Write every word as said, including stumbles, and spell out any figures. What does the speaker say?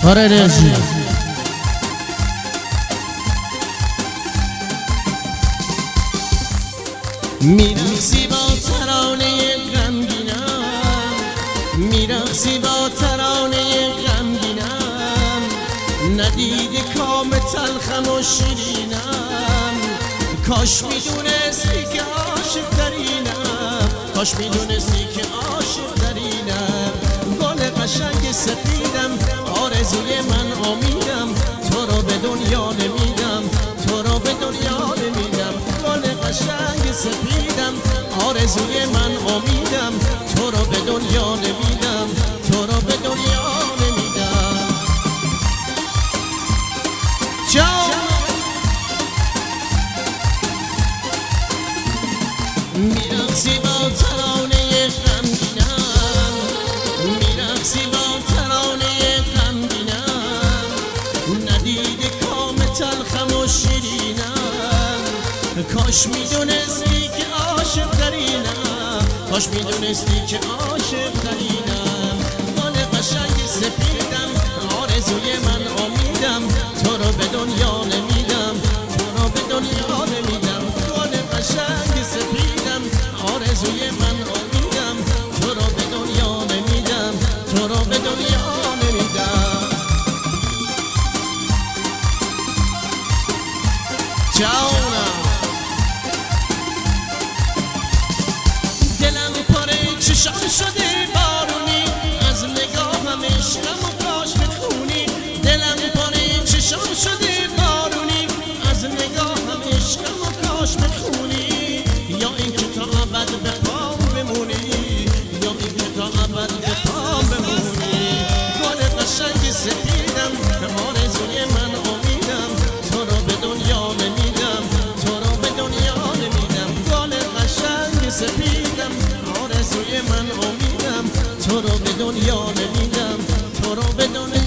آره انرژی میرقصی با ترانه غمگینم، میرقصی با ترانه غمگینم، ندیدی کام تلخم و شیرینم. کاش میدونستی که عاشق ترینم، کاش میدونستی که عاشق ترینم. گل قشنگ سپیدم، آرزوی من امیدم، تو رو به دنیا نمیدم، تو رو به دنیا نمیدم. گل قشنگ سپیدم، آرزوی من امیدم، تو رو به دنیا نمیدم، تو رو به دنیا نمیدم. جان میرقصی با ترانه غمگینم، میرقصی با ترانه غمگینم، ندیدی کام تلخم و شیرینم. کاش میدونستی که عاشق ترینم، کاش میدونستی که عاشق ترینم. گل قشنگ سپیدم، آرزوی من امیدم، تو رو به دنیا نمیدم، تو رو به دنیا نمیدم. گل قشنگ سپیدم، آرزوی من امیدم، تو رو به دنیا نمیدم، تو رو به دنیا نمیدم. جانم دلم پاره چشام شده بارونی، از نگاهم عشقم و کاش بخونی. دلم پاره چشام شده بارونی، از نگاهم عشقم و کاش بخونی. یا اینکه تا ابد به پام بمونی، یا اینکه تا ابد به پام بمونی. گل قشنگ سپیدم، آرزوی من امیدم، تو رو به دنیا نمیدم، تو رو به دنیا نمیدم. گل قشنگ سپیدم، آرزوی من امیدم، تو رو به دنیا نمیدم، تو رو به دنیا